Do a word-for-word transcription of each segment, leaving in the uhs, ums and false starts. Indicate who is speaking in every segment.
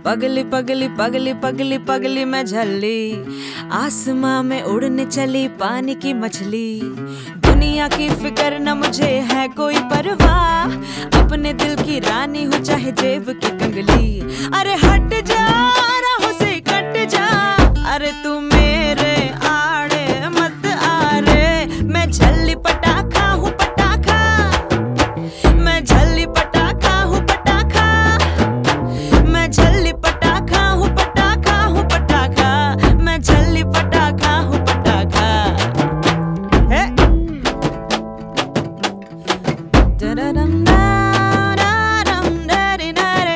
Speaker 1: पगली पगली पगली पगली पगली मैं झल्ली, आसमां में उड़ने चली पानी की मछली। दुनिया की फिक्र न मुझे है कोई परवाह, अपने दिल की रानी हूँ चाहे जेब की कंगली। अरे हट जा राहों से कट जा, अरे तू मेरे आड़े मत आ रे। मैं झल्ली पटाखा हूँ पटाखा, मैं झल्ली पटाखा हूँ पटाखा, मैं झल्ली पटाखा हूँ पटाखा हूँ पटाखा, मैं झल्ली पटाखा हूँ पटाखा। हे दरदम दारदम दरे दरे,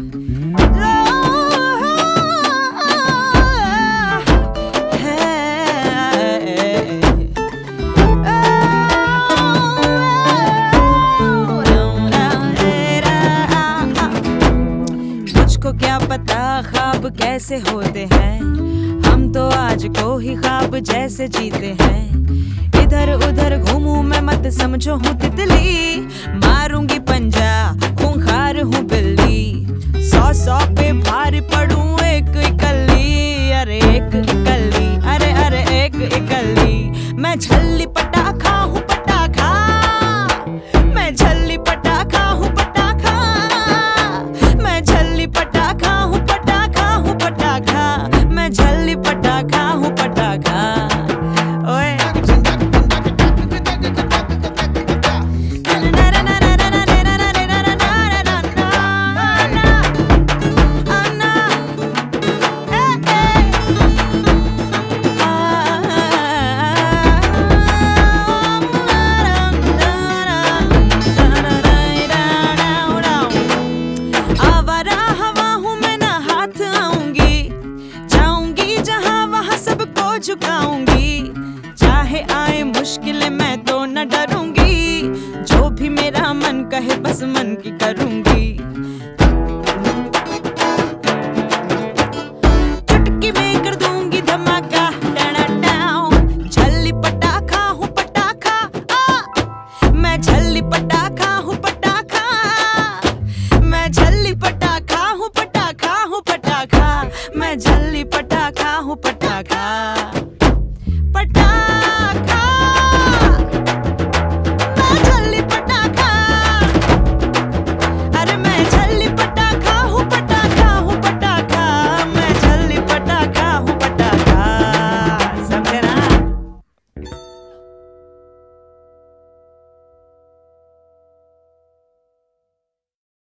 Speaker 1: मुझको क्या पता ख्वाब कैसे होते हैं, हम तो आज को ही ख्वाब जैसे जीते हैं। इधर उधर घूमूं मैं मत समझो हूँ तितली, मारूंगी पंजा खूंखार हूँ बिल्ली। सौ सौ पे भारी पड़ूं एक इकल्ली, अरे एक इकल्ली, अरे अरे एक इकल्ली। मैं झल्ली पटाखा हूँ पटाखा, मैं झल्ली पटाखा हूँ पटाखा, मैं झल्ली पटाखा हूँ पटाखा हूँ पटाखा, मैं झल्ली पटाखा हूँ पटाखा। ओए झुकाऊंगी, चाहे आए मुश्किलें मैं तो न डरूंगी, जो भी मेरा मन कहे बस मन की करूंगी। चुटकी में कर दूंगी धमाका, झल्ली पटाखा हूँ पटाखा, आ मैं झल्ली पटाखा